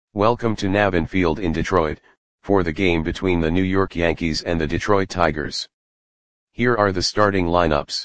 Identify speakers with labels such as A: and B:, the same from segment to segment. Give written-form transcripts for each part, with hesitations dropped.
A: Welcome to Navin Field in Detroit, for the game between the New York Yankees and the Detroit Tigers. Here are the starting lineups.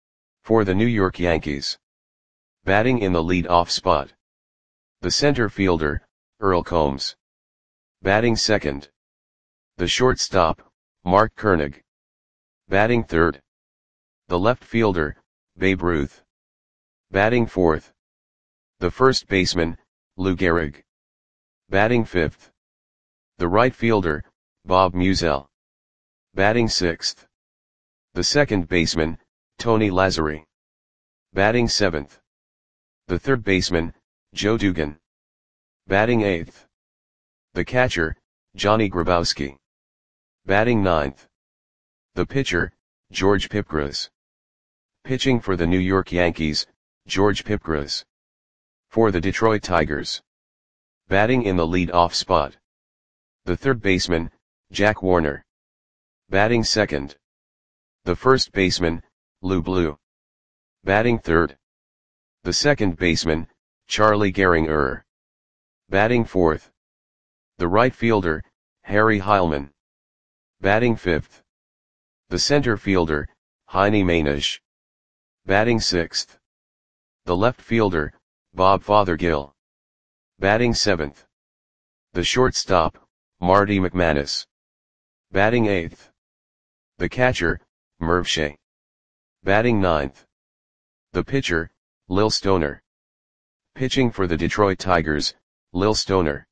A: For the New York Yankees. Batting in the lead-off spot. The center fielder, Earl Combs. Batting second. The shortstop, Mark Koenig. Batting third. The left fielder, Babe Ruth. Batting fourth. The first baseman, Lou Gehrig. Batting fifth. The right fielder, Bob Meusel. Batting sixth. The second baseman, Tony Lazzeri. Batting seventh. The third baseman, Joe Dugan. Batting eighth. The catcher, Johnny Grabowski. Batting ninth. The pitcher, George Pipgras. Pitching for the New York Yankees, George Pipgras. For the Detroit Tigers. Batting in the lead-off spot. The third baseman, Jack Warner. Batting second. The first baseman, Lou Blue. Batting third. The second baseman, Charlie Gehringer. Batting fourth. The right fielder, Harry Heilmann. Batting fifth. The center fielder, Heinie Mainisch. Batting sixth. The left fielder, Bob Fothergill. Batting seventh. The shortstop, Marty McManus. Batting eighth. The catcher, Merv Shea. Batting ninth. The pitcher, Lil Stoner. Pitching for the Detroit Tigers, Lil Stoner.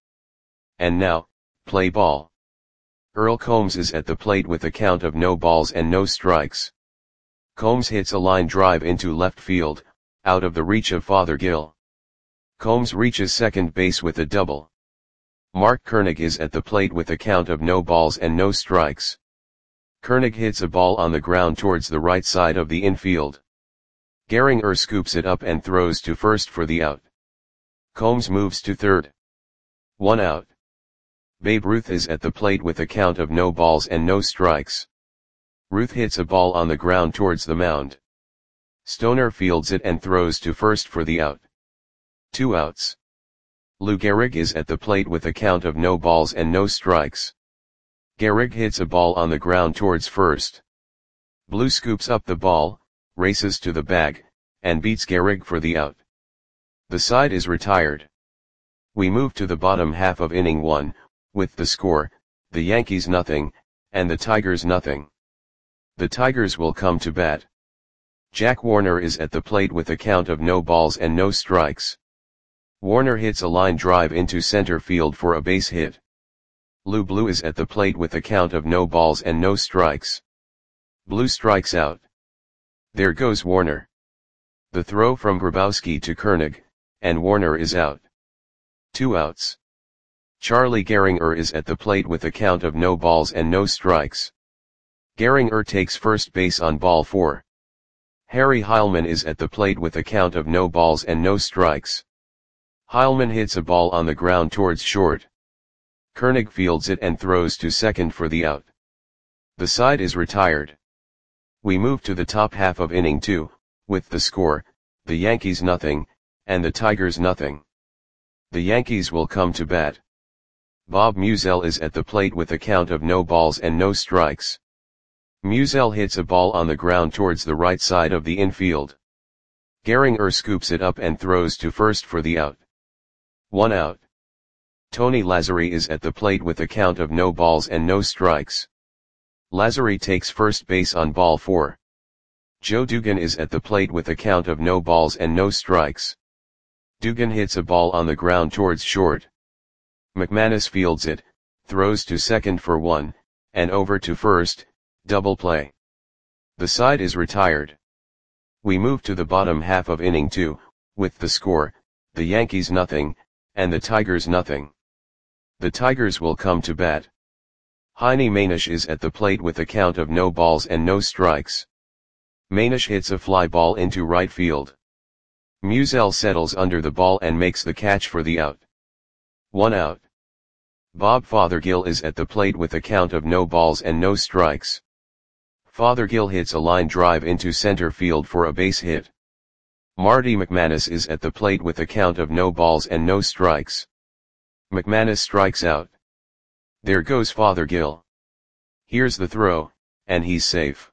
A: And now, play ball. Earl Combs is at the plate with a count of no balls and no strikes. Combs hits a line drive into left field, out of the reach of Fothergill. Combs reaches second base with a double. Mark Koenig is at the plate with a count of no balls and no strikes. Koenig hits a ball on the ground towards the right side of the infield. Gehringer scoops it up and throws to first for the out. Combs moves to third. 1 out. Babe Ruth is at the plate with a count of no balls and no strikes. Ruth hits a ball on the ground towards the mound. Stoner fields it and throws to first for the out. 2 outs. Lou Gehrig is at the plate with a count of no balls and no strikes. Gehrig hits a ball on the ground towards first. Blue scoops up the ball, races to the bag, and beats Gehrig for the out. The side is retired. We move to the bottom half of inning 1, with the score, the Yankees nothing, and the Tigers nothing. The Tigers will come to bat. Jack Warner is at the plate with a count of no balls and no strikes. Warner hits a line drive into center field for a base hit. Lou Blue is at the plate with a count of no balls and no strikes. Blue strikes out. There goes Warner. The throw from Grabowski to Koenig, and Warner is out. 2 outs. Charlie Gehringer is at the plate with a count of no balls and no strikes. Gehringer takes first base on ball 4. Harry Heilmann is at the plate with a count of no balls and no strikes. Heilmann hits a ball on the ground towards short. Koenig fields it and throws to second for the out. The side is retired. We move to the top half of inning 2, with the score, the Yankees nothing, and the Tigers nothing. The Yankees will come to bat. Bob Meusel is at the plate with a count of no balls and no strikes. Meusel hits a ball on the ground towards the right side of the infield. Gehringer scoops it up and throws to first for the out. 1 out. Tony Lazzeri is at the plate with a count of no balls and no strikes. Lazzeri takes first base on ball 4. Joe Dugan is at the plate with a count of no balls and no strikes. Dugan hits a ball on the ground towards short. McManus fields it, throws to second for 1, and over to first, double play. The side is retired. We move to the bottom half of inning 2, with the score, the Yankees nothing, and the Tigers nothing. The Tigers will come to bat. Heinie Mainisch is at the plate with a count of no balls and no strikes. Mainisch hits a fly ball into right field. Meusel settles under the ball and makes the catch for the out. 1 out. Bob Fothergill is at the plate with a count of no balls and no strikes. Fothergill hits a line drive into center field for a base hit. Marty McManus is at the plate with a count of no balls and no strikes. McManus strikes out. There goes Fothergill. Here's the throw, and he's safe.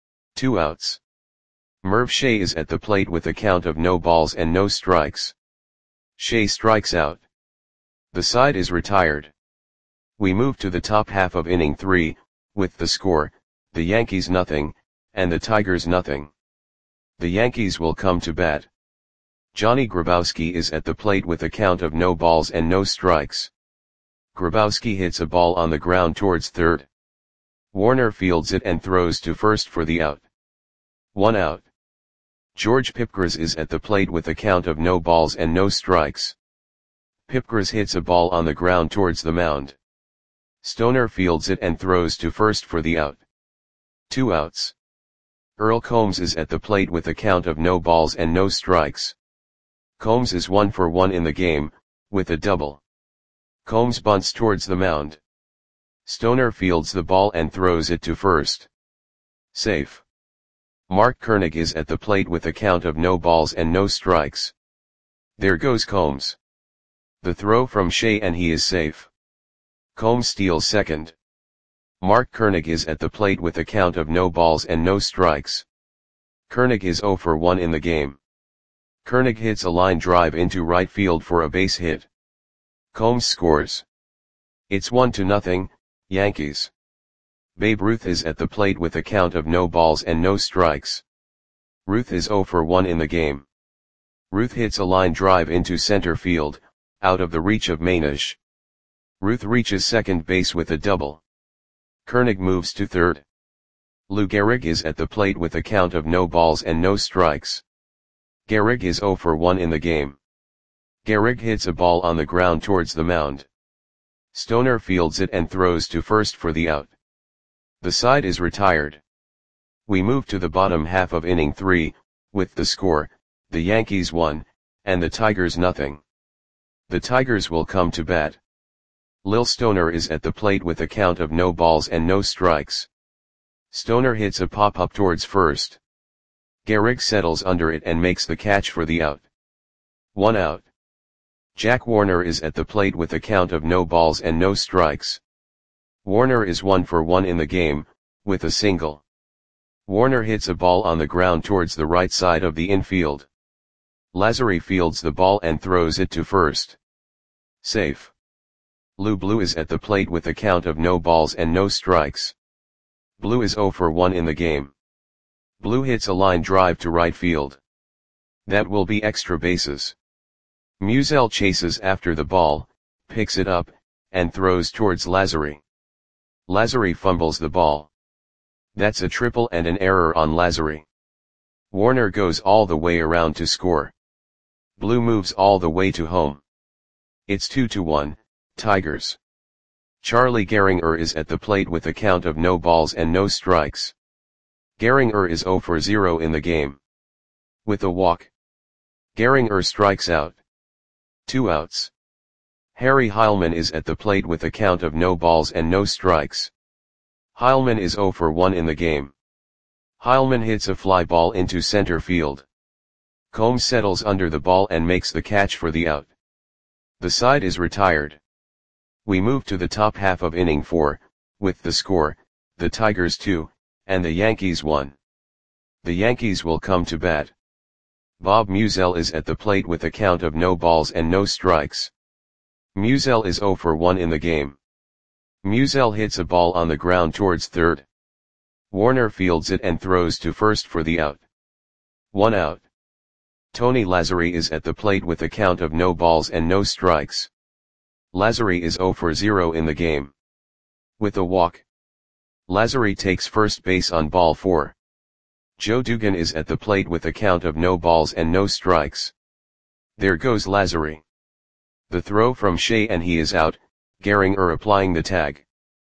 A: 2 outs. Merv Shea is at the plate with a count of no balls and no strikes. Shea strikes out. The side is retired. We move to the top half of inning 3, with the score, the Yankees nothing, and the Tigers nothing. The Yankees will come to bat. Johnny Grabowski is at the plate with a count of no balls and no strikes. Grabowski hits a ball on the ground towards third. Warner fields it and throws to first for the out. 1 out. George Pipgras is at the plate with a count of no balls and no strikes. Pipgras hits a ball on the ground towards the mound. Stoner fields it and throws to first for the out. 2 outs. Earl Combs is at the plate with a count of no balls and no strikes. Combs is 1 for 1 in the game, with a double. Combs bunts towards the mound. Stoner fields the ball and throws it to first. Safe. Mark Koenig is at the plate with a count of no balls and no strikes. There goes Combs. The throw from Shea and he is safe. Combs steals second. Mark Koenig is at the plate with a count of no balls and no strikes. Koenig is 0 for 1 in the game. Koenig hits a line drive into right field for a base hit. Combs scores. It's 1-0, Yankees. Babe Ruth is at the plate with a count of no balls and no strikes. Ruth is 0 for 1 in the game. Ruth hits a line drive into center field, out of the reach of Manish. Ruth reaches second base with a double. Koenig moves to third. Lou Gehrig is at the plate with a count of no balls and no strikes. Gehrig is 0 for 1 in the game. Gehrig hits a ball on the ground towards the mound. Stoner fields it and throws to first for the out. The side is retired. We move to the bottom half of inning 3, with the score, the Yankees 1, and the Tigers nothing. The Tigers will come to bat. Lil Stoner is at the plate with a count of no balls and no strikes. Stoner hits a pop-up towards first. Gehrig settles under it and makes the catch for the out. 1 out. Jack Warner is at the plate with a count of no balls and no strikes. Warner is 1 for 1 in the game, with a single. Warner hits a ball on the ground towards the right side of the infield. Lazary fields the ball and throws it to first. Safe. Lou Blue is at the plate with a count of no balls and no strikes. Blue is 0 for 1 in the game. Blue hits a line drive to right field. That will be extra bases. Musial chases after the ball, picks it up, and throws towards Lazary. Lazary fumbles the ball. That's a triple and an error on Lazary. Warner goes all the way around to score. Blue moves all the way to home. It's 2-1, Tigers. Charlie Gehringer is at the plate with a count of no balls and no strikes. Gehringer is 0 for 0 in the game. With a walk. Gehringer strikes out. 2 outs. Harry Heilman is at the plate with a count of no balls and no strikes. Heilman is 0 for 1 in the game. Heilman hits a fly ball into center field. Combs settles under the ball and makes the catch for the out. The side is retired. We move to the top half of inning 4, with the score, the Tigers 2, and the Yankees 1. The Yankees will come to bat. Bob Musial is at the plate with a count of no balls and no strikes. Musial is 0 for 1 in the game. Musial hits a ball on the ground towards third. Warner fields it and throws to first for the out. 1 out. Tony Lazary is at the plate with a count of no balls and no strikes. Lazary is 0 for 0 in the game. With a walk. Lazary takes first base on ball 4. Joe Dugan is at the plate with a count of no balls and no strikes. There goes Lazary. The throw from Shea and he is out, Gehringer applying the tag.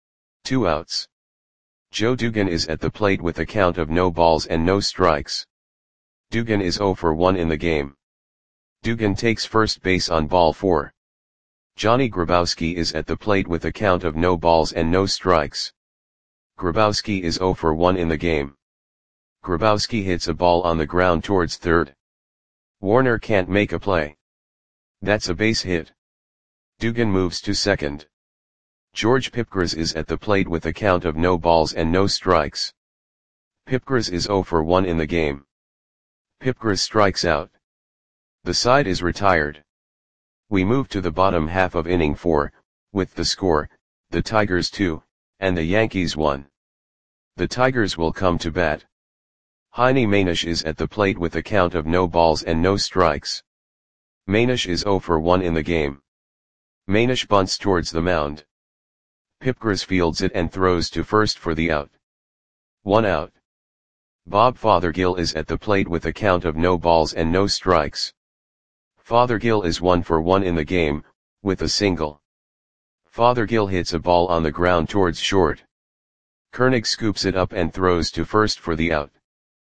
A: 2 outs. Joe Dugan is at the plate with a count of no balls and no strikes. Dugan is 0 for 1 in the game. Dugan takes first base on ball 4. Johnny Grabowski is at the plate with a count of no balls and no strikes. Grabowski is 0 for 1 in the game. Grabowski hits a ball on the ground towards third. Warner can't make a play. That's a base hit. Dugan moves to second. George Pipgras is at the plate with a count of no balls and no strikes. Pipgras is 0 for 1 in the game. Pipgras strikes out. The side is retired. We move to the bottom half of inning 4, with the score, the Tigers 2, and the Yankees 1. The Tigers will come to bat. Heine Manish is at the plate with a count of no balls and no strikes. Manish is 0 for 1 in the game. Manish bunts towards the mound. Pipgras fields it and throws to first for the out. 1 out. Bob Fothergill is at the plate with a count of no balls and no strikes. Fothergill is 1 for 1 in the game, with a single. Fothergill hits a ball on the ground towards short. Koenig scoops it up and throws to first for the out.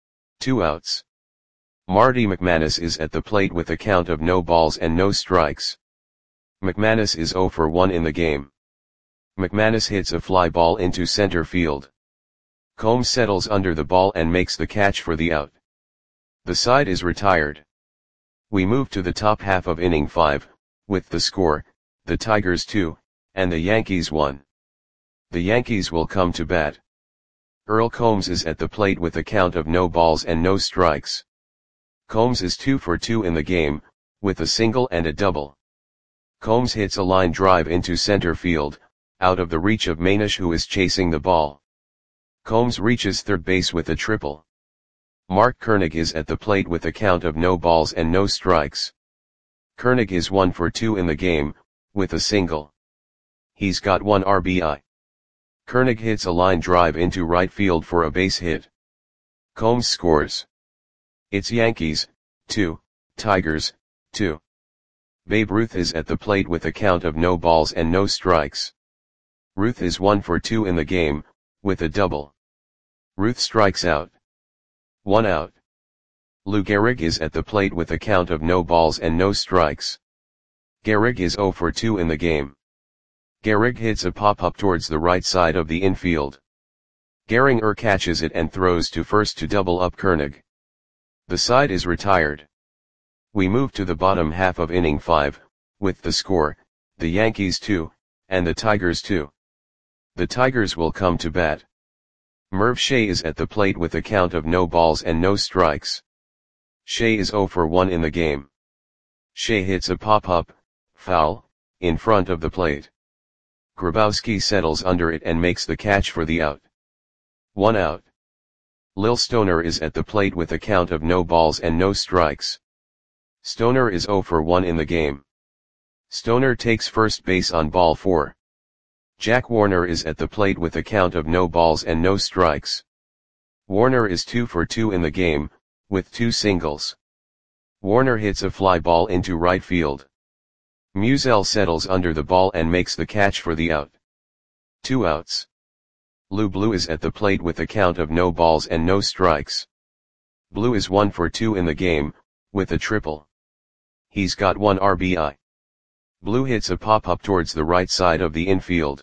A: 2 outs. Marty McManus is at the plate with a count of no balls and no strikes. McManus is 0 for 1 in the game. McManus hits a fly ball into center field. Combs settles under the ball and makes the catch for the out. The side is retired. We move to the top half of inning 5, with the score, the Tigers 2, and the Yankees 1. The Yankees will come to bat. Earl Combs is at the plate with a count of no balls and no strikes. Combs is 2 for 2 in the game, with a single and a double. Combs hits a line drive into center field, out of the reach of Manish, who is chasing the ball. Combs reaches third base with a triple. Mark Koenig is at the plate with a count of no balls and no strikes. Koenig is 1 for 2 in the game, with a single. He's got 1 RBI. Koenig hits a line drive into right field for a base hit. Combs scores. It's Yankees, 2, Tigers, 2. Babe Ruth is at the plate with a count of no balls and no strikes. Ruth is 1 for 2 in the game, with a double. Ruth strikes out. 1 out. Lou Gehrig is at the plate with a count of no balls and no strikes. Gehrig is 0 for 2 in the game. Gehrig hits a pop-up towards the right side of the infield. Gehringer catches it and throws to first to double up Koenig. The side is retired. We move to the bottom half of inning 5, with the score, the Yankees 2, and the Tigers 2. The Tigers will come to bat. Merv Shea is at the plate with a count of no balls and no strikes. Shea is 0 for 1 in the game. Shea hits a pop-up, foul, in front of the plate. Grabowski settles under it and makes the catch for the out. 1 out. Lil Stoner is at the plate with a count of no balls and no strikes. Stoner is 0 for 1 in the game. Stoner takes first base on ball 4. Jack Warner is at the plate with a count of no balls and no strikes. Warner is 2 for 2 in the game, with 2 singles. Warner hits a fly ball into right field. Musial settles under the ball and makes the catch for the out. 2 outs. Lou Blue is at the plate with a count of no balls and no strikes. Blue is 1 for 2 in the game, with a triple. He's got 1 RBI. Blue hits a pop-up towards the right side of the infield.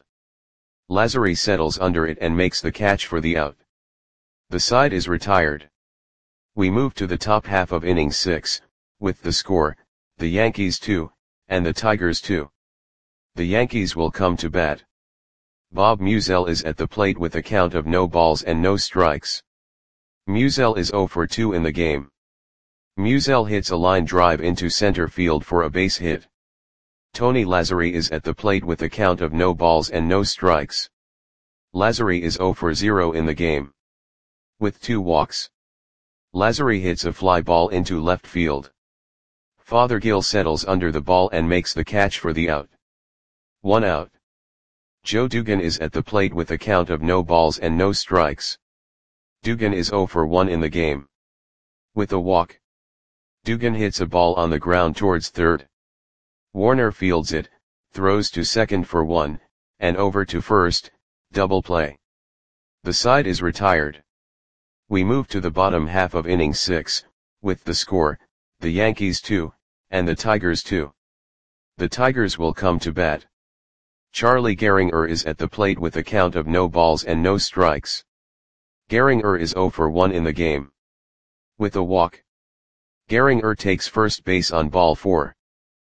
A: Lazary settles under it and makes the catch for the out. The side is retired. We move to the top half of inning 6, with the score, the Yankees 2, and the Tigers 2. The Yankees will come to bat. Bob Musial is at the plate with a count of no balls and no strikes. Musial is 0 for 2 in the game. Musial hits a line drive into center field for a base hit. Tony Lazary is at the plate with a count of no balls and no strikes. Lazary is 0 for 0 in the game. With 2 walks. Lazary hits a fly ball into left field. Fothergill settles under the ball and makes the catch for the out. 1 out. Joe Dugan is at the plate with a count of no balls and no strikes. Dugan is 0 for 1 in the game. With a walk. Dugan hits a ball on the ground towards third. Warner fields it, throws to second for 1, and over to first, double play. The side is retired. We move to the bottom half of inning 6, with the score, the Yankees 2, and the Tigers 2. The Tigers will come to bat. Charlie Gehringer is at the plate with a count of no balls and no strikes. Gehringer is 0 for 1 in the game. With a walk. Gehringer takes first base on ball 4.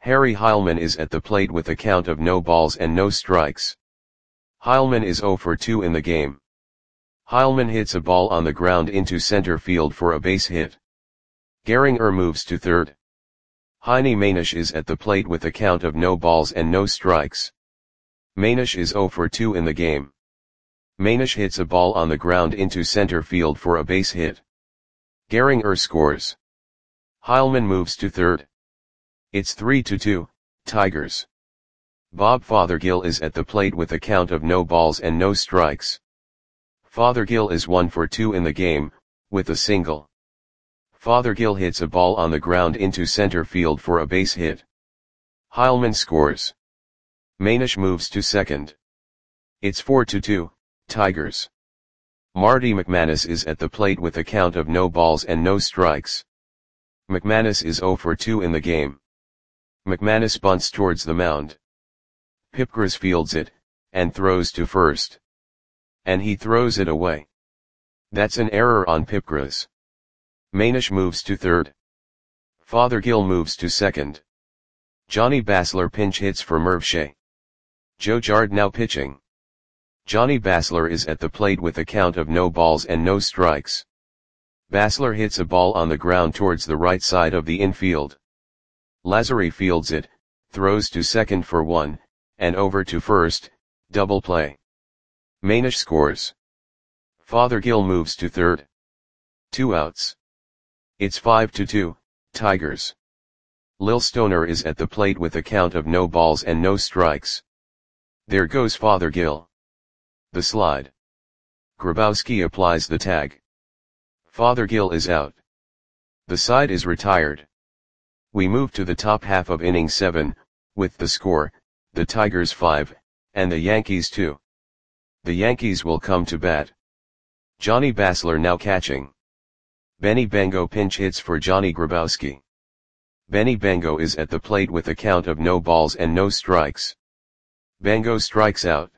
A: Harry Heilmann is at the plate with a count of no balls and no strikes. Heilmann is 0 for 2 in the game. Heilmann hits a ball on the ground into center field for a base hit. Gehringer moves to third. Heine Manish is at the plate with a count of no balls and no strikes. Manish is 0 for 2 in the game. Manish hits a ball on the ground into center field for a base hit. Gehringer scores. Heilmann moves to third. It's 3-2, Tigers. Bob Fothergill is at the plate with a count of no balls and no strikes. Fothergill is 1 for 2 in the game, with a single. Fothergill hits a ball on the ground into center field for a base hit. Heilmann scores. Manish moves to second. It's 4-2, Tigers. Marty McManus is at the plate with a count of no balls and no strikes. McManus is 0 for 2 in the game. McManus bunts towards the mound. Pipgras fields it, and throws to first. And he throws it away. That's an error on Pipgras. Manish moves to third. Fothergill moves to second. Johnny Basler pinch hits for Merv Shea. Joe Jard now pitching. Johnny Basler is at the plate with a count of no balls and no strikes. Basler hits a ball on the ground towards the right side of the infield. Lazary fields it, throws to second for 1, and over to first, double play. Manish scores. Fothergill moves to third. 2 outs. It's 5-2, Tigers. Lil Stoner is at the plate with a count of no balls and no strikes. There goes Fothergill. The slide. Grabowski applies the tag. Fothergill is out. The side is retired. We move to the top half of inning 7, with the score, the Tigers 5, and the Yankees 2. The Yankees will come to bat. Johnny Basler now catching. Benny Bengo pinch hits for Johnny Grabowski. Benny Bengo is at the plate with a count of no balls and no strikes. Bengo strikes out.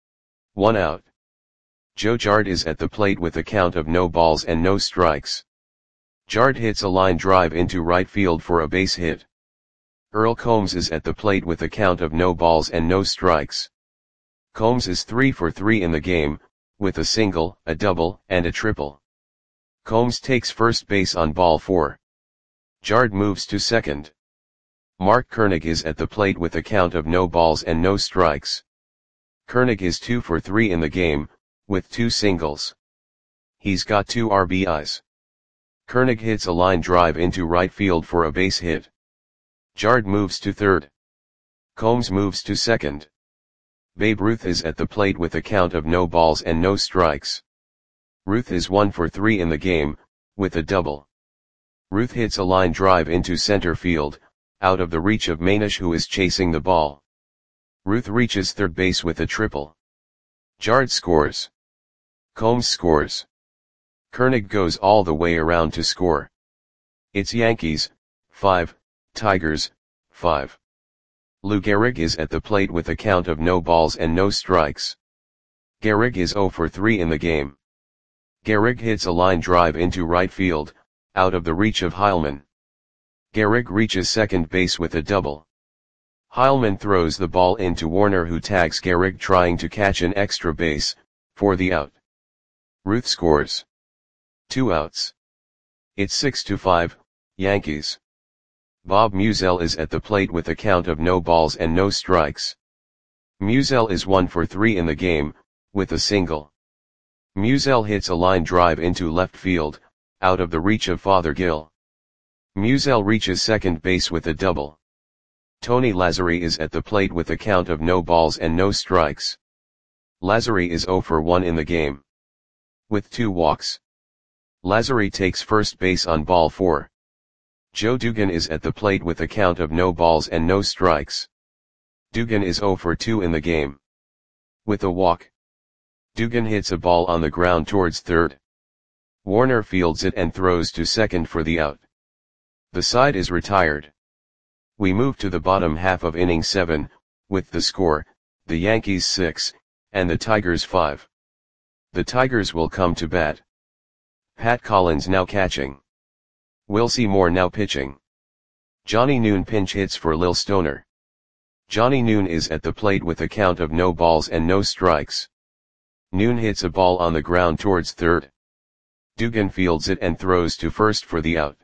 A: 1 out. Joe Jard is at the plate with a count of no balls and no strikes. Jard hits a line drive into right field for a base hit. Earl Combs is at the plate with a count of no balls and no strikes. Combs is 3 for 3 in the game, with a single, a double, and a triple. Combs takes first base on ball 4. Jard moves to second. Mark Koenig is at the plate with a count of no balls and no strikes. Koenig is 2 for 3 in the game, with 2 singles. He's got 2 RBIs. Koenig hits a line drive into right field for a base hit. Jard moves to third. Combs moves to second. Babe Ruth is at the plate with a count of no balls and no strikes. Ruth is 1 for 3 in the game, with a double. Ruth hits a line drive into center field, out of the reach of Manish, who is chasing the ball. Ruth reaches third base with a triple. Jard scores. Combs scores. Koenig goes all the way around to score. It's Yankees 5, Tigers 5. Lou Gehrig is at the plate with a count of no balls and no strikes. Gehrig is 0 for 3 in the game. Gehrig hits a line drive into right field, out of the reach of Heilmann. Gehrig reaches second base with a double. Heilmann throws the ball into Warner, who tags Gehrig trying to catch an extra base, for the out. Ruth scores. 2 outs. It's 6-5, Yankees. Bob Musial is at the plate with a count of no balls and no strikes. Musial is 1 for 3 in the game, with a single. Musial hits a line drive into left field, out of the reach of Fothergill. Musial reaches second base with a double. Tony Lazzari is at the plate with a count of no balls and no strikes. Lazzari is 0 for 1 in the game. With 2 walks. Lazzari takes first base on ball 4. Joe Dugan is at the plate with a count of no balls and no strikes. Dugan is 0 for 2 in the game. With a walk. Dugan hits a ball on the ground towards third. Warner fields it and throws to second for the out. The side is retired. We move to the bottom half of inning 7, with the score, the Yankees 6, and the Tigers 5. The Tigers will come to bat. Pat Collins now catching. Will Seymour now pitching. Johnny Noon pinch hits for Lil Stoner. Johnny Noon is at the plate with a count of no balls and no strikes. Noon hits a ball on the ground towards third. Dugan fields it and throws to first for the out.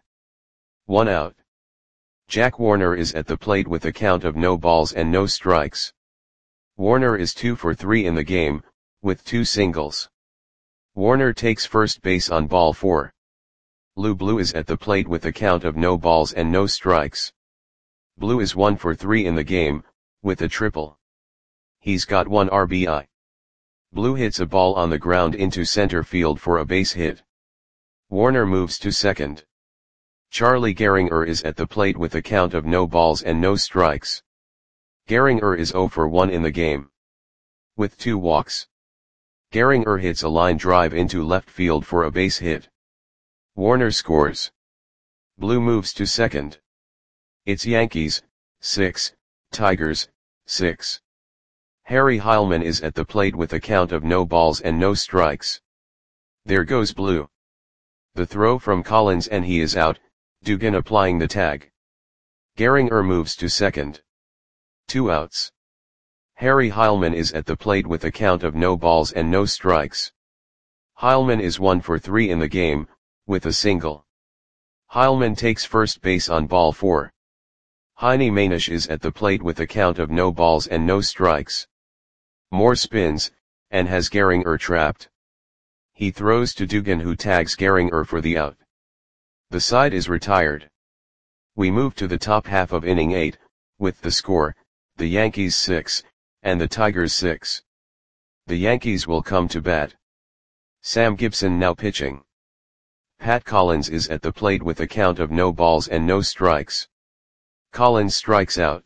A: 1 out. Jack Warner is at the plate with a count of no balls and no strikes. Warner is 2 for 3 in the game, with 2 singles. Warner takes first base on ball 4. Lou Blue is at the plate with a count of no balls and no strikes. Blue is 1 for 3 in the game, with a triple. He's got 1 RBI. Blue hits a ball on the ground into center field for a base hit. Warner moves to second. Charlie Gehringer is at the plate with a count of no balls and no strikes. Gehringer is 0 for 1 in the game, with 2 walks. Gehringer hits a line drive into left field for a base hit. Warner scores. Blue moves to second. It's Yankees, 6, Tigers, 6. Harry Heilman is at the plate with a count of no balls and no strikes. There goes Blue. The throw from Collins and he is out, Dugan applying the tag. Gehringer moves to second. 2 outs. Harry Heilman is at the plate with a count of no balls and no strikes. Heilman is 1 for 3 in the game, with a single. Heilman takes first base on ball 4. Heine Manish is at the plate with a count of no balls and no strikes. Moore spins, and has Gehringer trapped. He throws to Dugan who tags Gehringer for the out. The side is retired. We move to the top half of inning 8, with the score, the Yankees 6, and the Tigers 6. The Yankees will come to bat. Sam Gibson now pitching. Pat Collins is at the plate with a count of no balls and no strikes. Collins strikes out.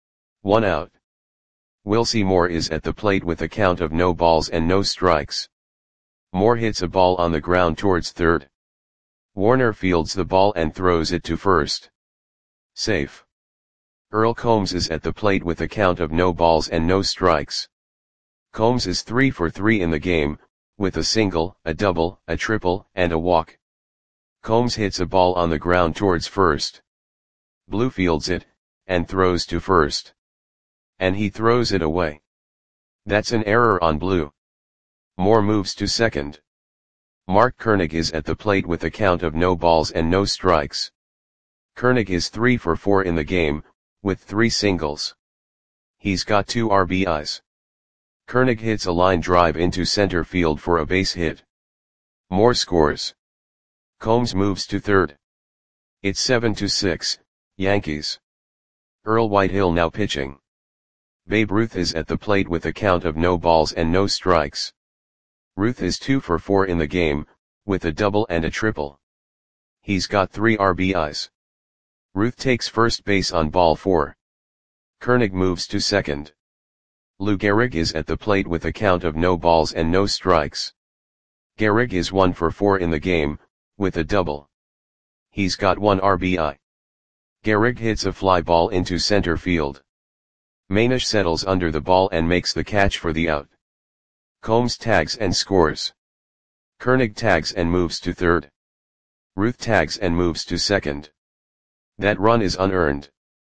A: 1 out. Wilcie Moore is at the plate with a count of no balls and no strikes. Moore hits a ball on the ground towards third. Warner fields the ball and throws it to first. Safe. Earl Combs is at the plate with a count of no balls and no strikes. Combs is 3 for 3 in the game, with a single, a double, a triple, and a walk. Combs hits a ball on the ground towards first. Blue fields it, and throws to first. And he throws it away. That's an error on Blue. Moore moves to second. Mark Koenig is at the plate with a count of no balls and no strikes. Koenig is 3 for 4 in the game, with 3 singles. He's got 2 RBIs. Koenig hits a line drive into center field for a base hit. Moore scores. Combs moves to third. It's 7-6, Yankees. Earl Whitehill now pitching. Babe Ruth is at the plate with a count of no balls and no strikes. Ruth is 2 for 4 in the game, with a double and a triple. He's got 3 RBIs. Ruth takes first base on ball 4. Koenig moves to second. Lou Gehrig is at the plate with a count of no balls and no strikes. Gehrig is 1 for 4 in the game, with a double. He's got 1 RBI. Gehrig hits a fly ball into center field. Manish settles under the ball and makes the catch for the out. Combs tags and scores. Koenig tags and moves to third. Ruth tags and moves to second. That run is unearned.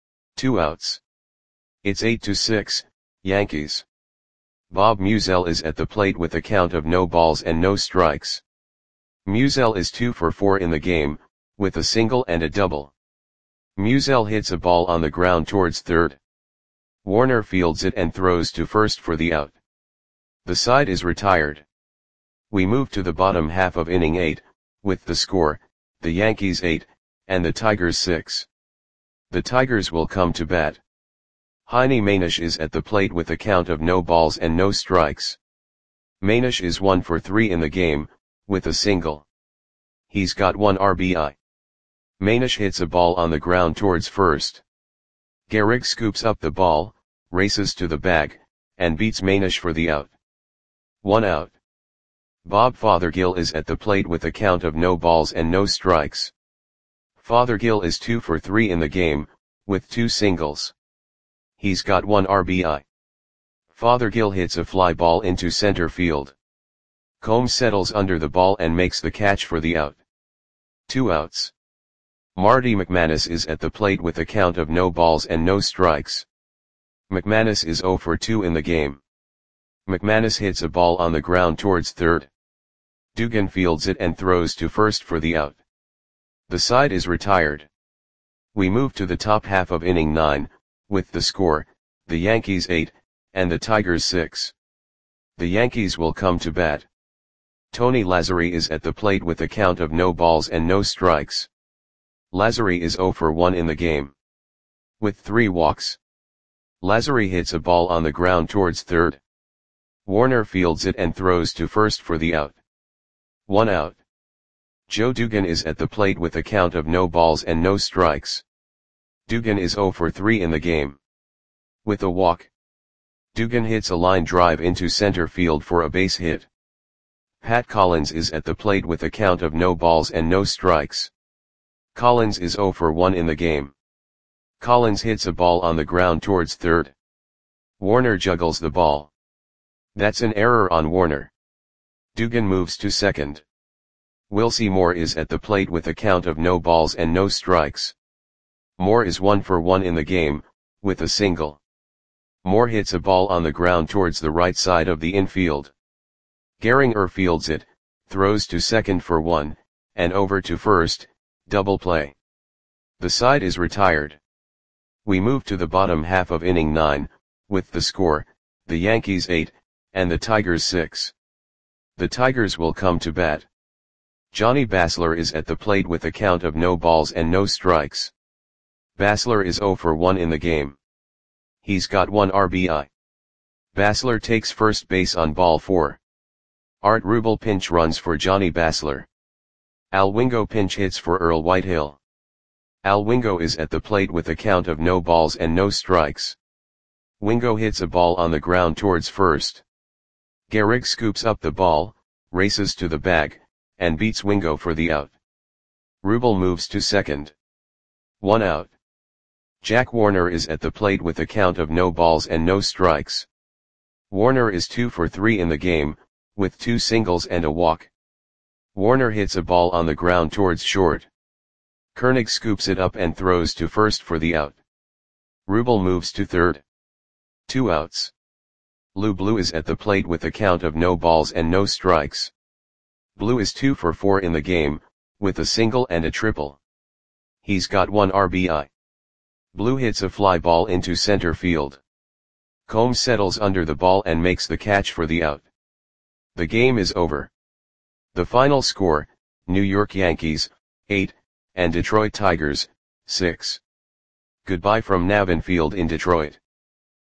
A: 2 outs. It's 8-6, Yankees. Bob Musial is at the plate with a count of no balls and no strikes. Musial is 2 for 4 in the game, with a single and a double. Musial hits a ball on the ground towards third. Warner fields it and throws to first for the out. The side is retired. We move to the bottom half of inning 8, with the score, the Yankees 8, and the Tigers 6. The Tigers will come to bat. Heine Manish is at the plate with a count of no balls and no strikes. Manish is 1 for 3 in the game, with a single. He's got 1 RBI. Manish hits a ball on the ground towards first. Gehrig scoops up the ball, races to the bag, and beats Manish for the out. 1 out. Bob Fothergill is at the plate with a count of no balls and no strikes. Fothergill is 2 for 3 in the game, with 2 singles. He's got 1 RBI. Fothergill hits a fly ball into center field. Combs settles under the ball and makes the catch for the out. 2 outs. Marty McManus is at the plate with a count of no balls and no strikes. McManus is 0 for 2 in the game. McManus hits a ball on the ground towards third. Dugan fields it and throws to first for the out. The side is retired. We move to the top half of inning 9, with the score, the Yankees 8, and the Tigers 6. The Yankees will come to bat. Tony Lazzeri is at the plate with a count of no balls and no strikes. Lazzeri is 0 for 1 in the game. With 3 walks. Lazzeri hits a ball on the ground towards third. Warner fields it and throws to first for the out. 1 out. Joe Dugan is at the plate with a count of no balls and no strikes. Dugan is 0 for 3 in the game. With a walk. Dugan hits a line drive into center field for a base hit. Pat Collins is at the plate with a count of no balls and no strikes. Collins is 0 for 1 in the game. Collins hits a ball on the ground towards third. Warner juggles the ball. That's an error on Warner. Dugan moves to second. Wilcie Moore is at the plate with a count of no balls and no strikes. Moore is 1 for 1 in the game, with a single. Moore hits a ball on the ground towards the right side of the infield. Gehringer fields it, throws to second for 1, and over to first, double play. The side is retired. We move to the bottom half of inning 9, with the score, the Yankees 8, and the Tigers 6. The Tigers will come to bat. Johnny Basler is at the plate with a count of no balls and no strikes. Basler is 0 for 1 in the game. He's got 1 RBI. Basler takes first base on ball 4. Art Rubel pinch runs for Johnny Basler. Al Wingo pinch hits for Earl Whitehill. Al Wingo is at the plate with a count of no balls and no strikes. Wingo hits a ball on the ground towards first. Gehrig scoops up the ball, races to the bag, and beats Wingo for the out. Rubel moves to second. 1 out. Jack Warner is at the plate with a count of no balls and no strikes. Warner is 2 for 3 in the game, with 2 singles and a walk. Warner hits a ball on the ground towards short. Koenig scoops it up and throws to first for the out. Rubel moves to third. 2 outs. Lou Blue is at the plate with a count of no balls and no strikes. Blue is 2 for 4 in the game, with a single and a triple. He's got 1 RBI. Blue hits a fly ball into center field. Combs settles under the ball and makes the catch for the out. The game is over. The final score, New York Yankees, 8, and Detroit Tigers, 6. Goodbye from Navin Field in Detroit.